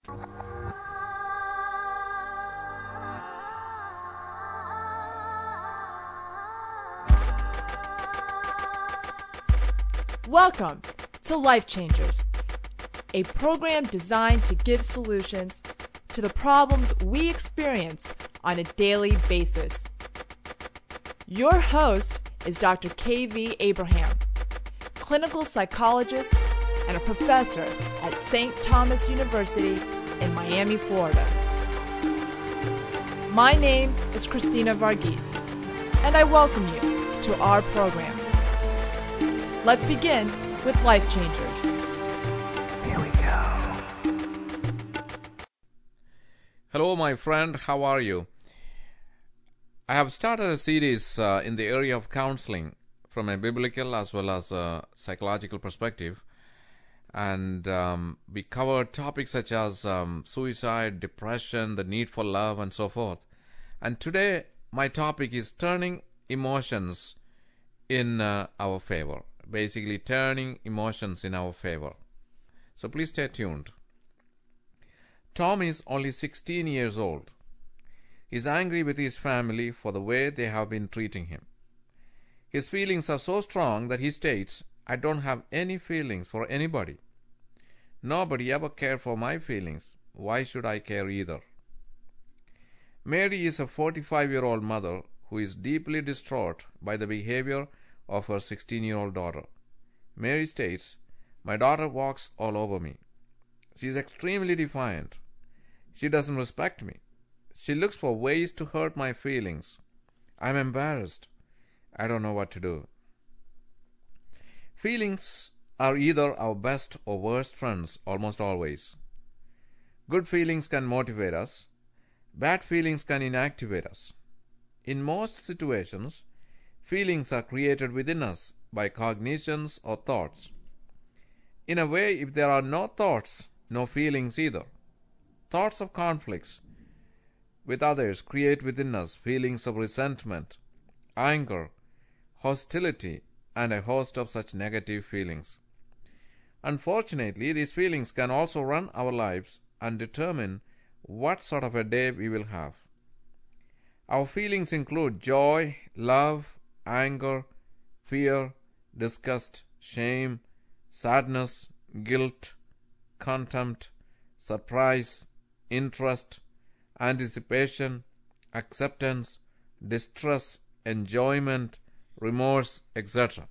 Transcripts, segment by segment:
Welcome to Life Changers, a program designed to give solutions to the problems we experience on a daily basis. Your host is Dr. K.V. Abraham, clinical psychologist and a professor at St. Thomas University in Miami, Florida. My name is Christina Varghese, and I welcome you to our program. Let's begin with Life Changers. Here we go. Hello, my friend. How are you? I have started a series in the area of counseling from a biblical as well as a psychological perspective. And we covered topics such as suicide, depression, the need for love, and so forth. And today, my topic is turning emotions in our favor. Basically, turning emotions in our favor. So please stay tuned. Tom is only 16 years old. He's angry with his family for the way they have been treating him. His feelings are so strong that he states, "I don't have any feelings for anybody. Nobody ever cared for my feelings. Why should I care either?" Mary is a 45-year-old mother who is deeply distraught by the behavior of her 16-year-old daughter. Mary states, "My daughter walks all over me. She is extremely defiant. She doesn't respect me. She looks for ways to hurt my feelings. I'm embarrassed. I don't know what to do." Feelings are either our best or worst friends almost always. Good feelings can motivate us. Bad feelings can inactivate us. In most situations, feelings are created within us by cognitions or thoughts. In a way, if there are no thoughts, no feelings either. Thoughts of conflicts with others create within us feelings of resentment, anger, hostility, and a host of such negative feelings. Unfortunately, these feelings can also run our lives and determine what sort of a day we will have. Our feelings include joy, love, anger, fear, disgust, shame, sadness, guilt, contempt, surprise, interest, anticipation, acceptance, distress, enjoyment, remorse, etc.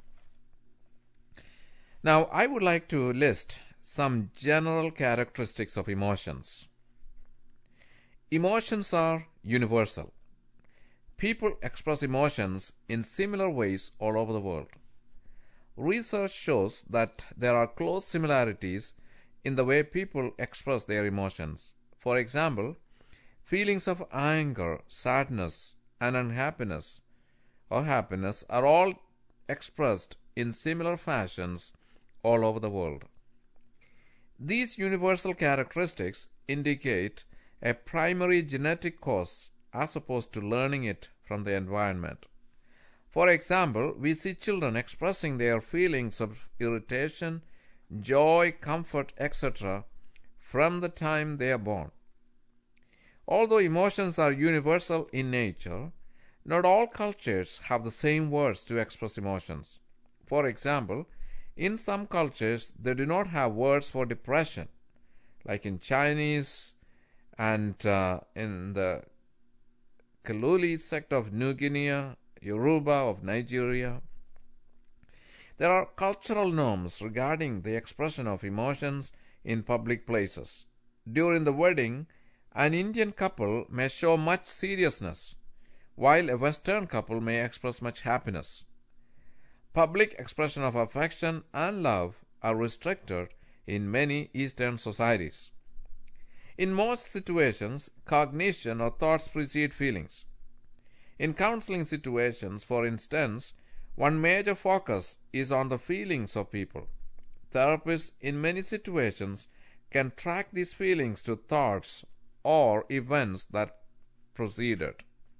Now, I would like to list some general characteristics of emotions. Emotions are universal. People express emotions in similar ways all over the world. Research shows that there are close similarities in the way people express their emotions. For example, feelings of anger, sadness, and unhappiness or happiness are all expressed in similar fashions all over the world. These universal characteristics indicate a primary genetic cause as opposed to learning it from the environment. For example, we see children expressing their feelings of irritation, joy, comfort, etc. from the time they are born. Although emotions are universal in nature, not all cultures have the same words to express emotions. For example, in some cultures, they do not have words for depression, like in Chinese and in the Kaluli sect of New Guinea, Yoruba of Nigeria. There are cultural norms regarding the expression of emotions in public places. During the wedding, an Indian couple may show much seriousness, while a Western couple may express much happiness. Public expression of affection and love are restricted in many Eastern societies. In most situations, cognition or thoughts precede feelings. In counseling situations, for instance, one major focus is on the feelings of people. Therapists, in many situations, can track these feelings to thoughts or events that preceded.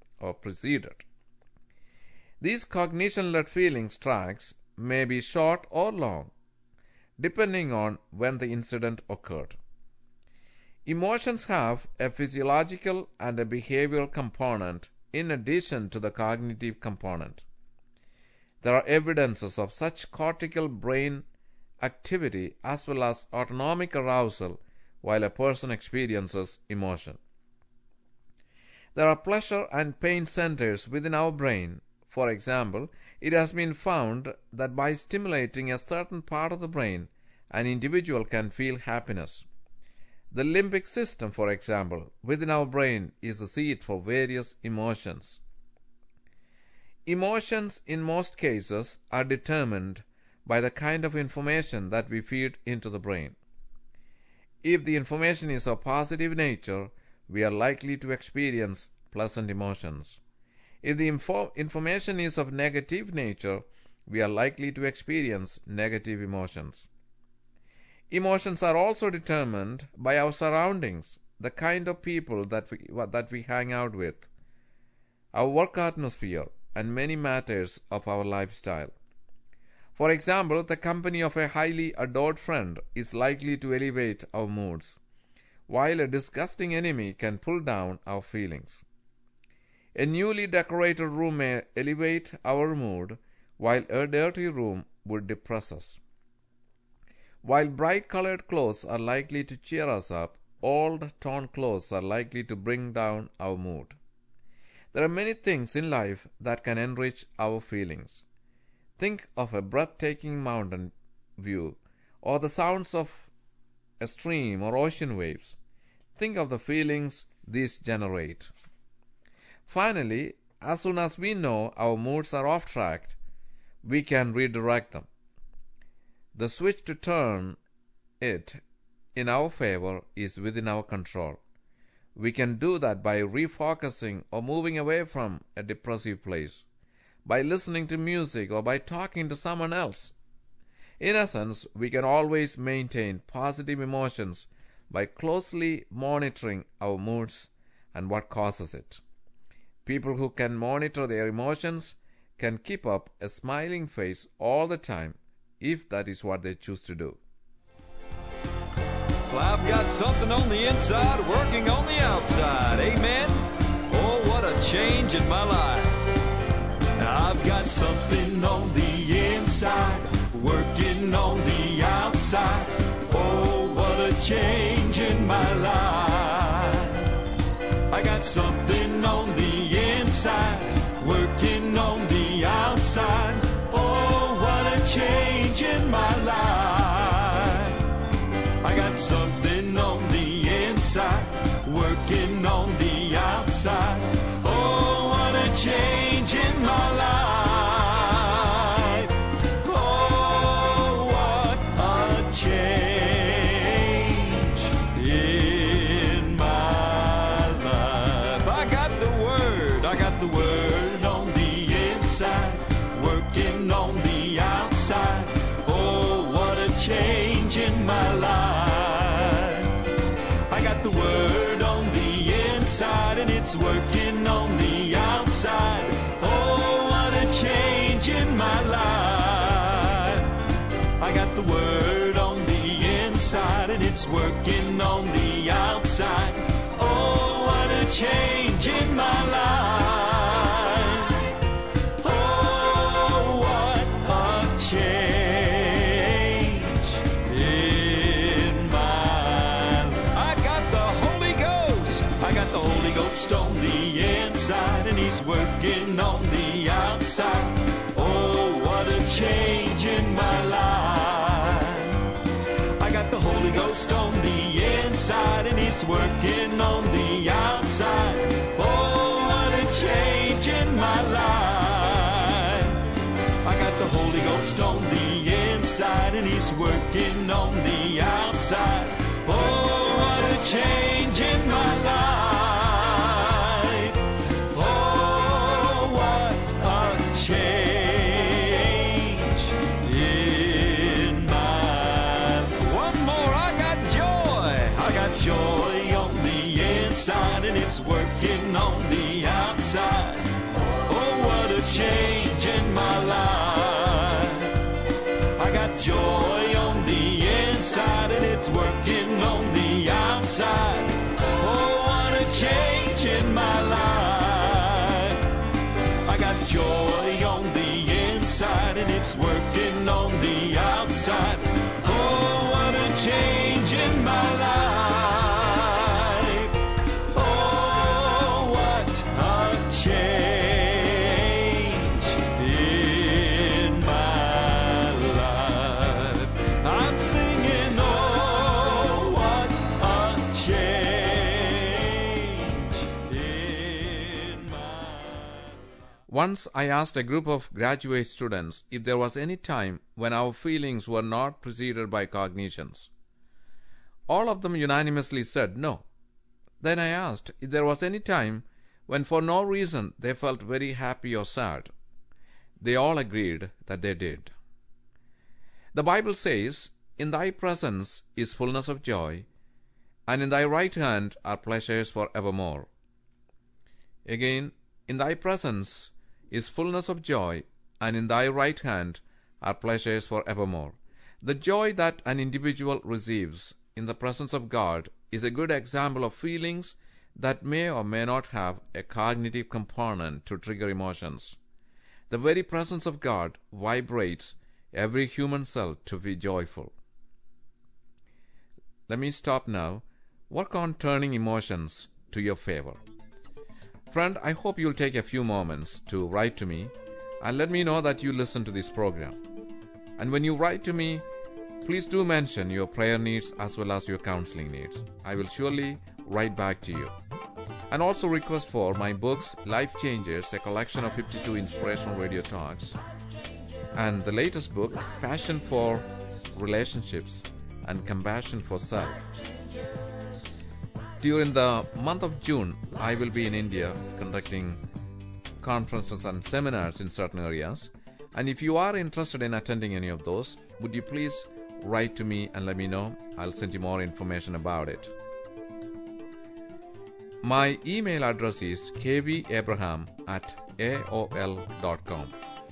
These cognition-led feelings tracks may be short or long, depending on when the incident occurred. Emotions have a physiological and a behavioral component in addition to the cognitive component. There are evidences of such cortical brain activity as well as autonomic arousal while a person experiences emotion. There are pleasure and pain centers within our brain. For example, it has been found that by stimulating a certain part of the brain, an individual can feel happiness. The limbic system, for example, within our brain is the seat for various emotions. Emotions, in most cases, are determined by the kind of information that we feed into the brain. If the information is of positive nature, we are likely to experience pleasant emotions. If the information is of negative nature, we are likely to experience negative emotions. Emotions are also determined by our surroundings, the kind of people that we hang out with, our work atmosphere, and many matters of our lifestyle. For example, the company of a highly adored friend is likely to elevate our moods, while a disgusting enemy can pull down our feelings. A newly decorated room may elevate our mood, while a dirty room would depress us. While bright-colored clothes are likely to cheer us up, old-toned clothes are likely to bring down our mood. There are many things in life that can enrich our feelings. Think of a breathtaking mountain view, or the sounds of a stream or ocean waves. Think of the feelings these generate. Finally, as soon as we know our moods are off track, we can redirect them. The switch to turn it in our favor is within our control. We can do that by refocusing or moving away from a depressive place, by listening to music, or by talking to someone else. In essence, we can always maintain positive emotions by closely monitoring our moods and what causes it. People who can monitor their emotions can keep up a smiling face all the time, if that is what they choose to do. Well, I've got something on the inside working on the outside. Amen? Oh, what a change in my life. I've got something on the inside working on the outside. Oh, what a change in my life. I got something on the inside working on the outside. Oh, what a change in my life. I got something on the inside working on the outside. Oh, what a change in my life. Oh, what a change in my life. I got the word on the inside working on the outside. Oh, what a change in my life. I got the word on the inside and it's working on the outside. Oh, what a change in my life. I got the word on the inside and it's working on the outside. Oh, what a change in my life. Oh, what a change in my life. I got the Holy Ghost. I got the Holy Ghost on the inside and he's working on the outside. Oh, what a change in my life. I got the Holy Ghost on the inside and he's working on the outside. Oh, what a change in my life. I got the Holy Ghost on the inside and he's working on the outside. Oh, what a change in my life. Oh, what a change in my life. One more, I got joy. I got joy on the inside and it's working on the outside. Oh, what a change in my life. I got joy on the inside and it's working on the outside. outside. Oh, what a change in my life. I got joy on the inside and it's working on the outside. Oh, what a change in my life. Oh, what a change in my life. I'm singing, oh, what a change in my life. Once I asked a group of graduate students if there was any time when our feelings were not preceded by cognitions. All of them unanimously said no. Then I asked if there was any time when for no reason they felt very happy or sad. They all agreed that they did. The Bible says, "In thy presence is fullness of joy, and in thy right hand are pleasures for evermore." Again, "In thy presence is fullness of joy, and in thy right hand are pleasures for evermore." The joy that an individual receives in the presence of God is a good example of feelings that may or may not have a cognitive component to trigger emotions. The very presence of God vibrates every human cell to be joyful. Let me stop now. Work on turning emotions to your favor. Friend, I hope you'll take a few moments to write to me and let me know that you listen to this program. And when you write to me, please do mention your prayer needs as well as your counseling needs. I will surely write back to you. And also request for my books, Life Changers, a collection of 52 inspirational radio talks, and the latest book, Passion for Relationships and Compassion for Self. During the month of June, I will be in India conducting conferences and seminars in certain areas. And if you are interested in attending any of those, would you please write to me and let me know? I'll send you more information about it. My email address is kbabraham@aol.com.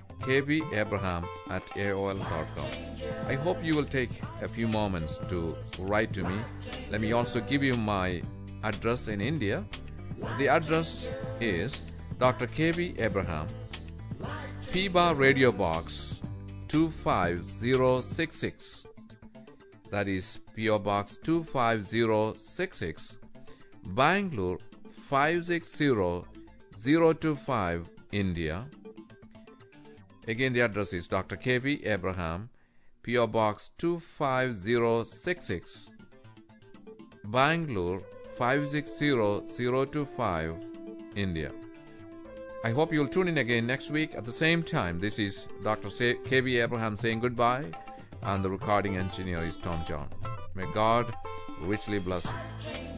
kbabraham@aol.com. I hope you will take a few moments to write to me. Let me also give you my address in India. The address is Dr. K.B. Abraham, P.B.A. Radio Box 25066. That is P.O. Box 25066, Bangalore 560025, India. Again, the address is Dr. K.B. Abraham, P.O. Box 25066, Bangalore 560025, India. I hope you'll tune in again next week at the same time. This is Dr. K.B. Abraham saying goodbye, and the recording engineer is Tom John. May God richly bless you.